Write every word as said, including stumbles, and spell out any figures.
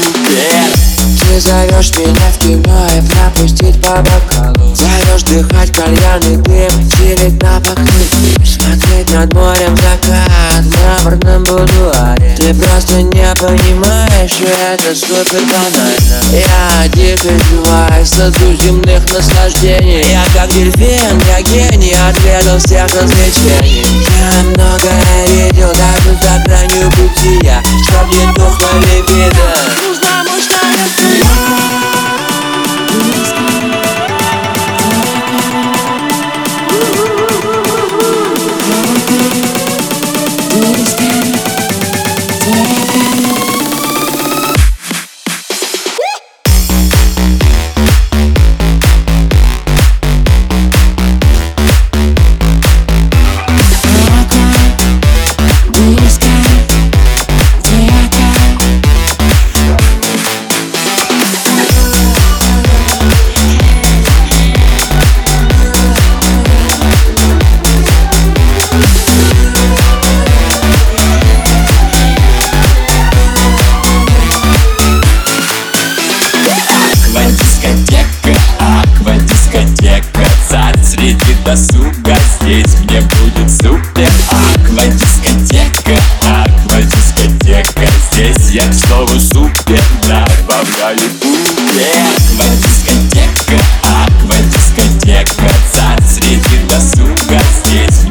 букет. Ты зовешь меня в кино и пропустить по бокалу. Зовешь дыхать кальянный дым, чилить на покрытии, смотреть над морем закат в мраморном будуаре. Ты просто не понимаешь, и это супер банально. Я дико извиваюсь в саду земных наслаждений. Я как дельфин, я гений, отведал всех развлечений. Я многое видел даже за гранью бытия, чтоб не тухла либидо. Нужна мощная Среди досуга здесь мне будет супер. Аквадискотека, аквадискотека. Здесь я к слову супер добавляю букет. Аквадискотека, аквадискотека. Царь среди досуга здесь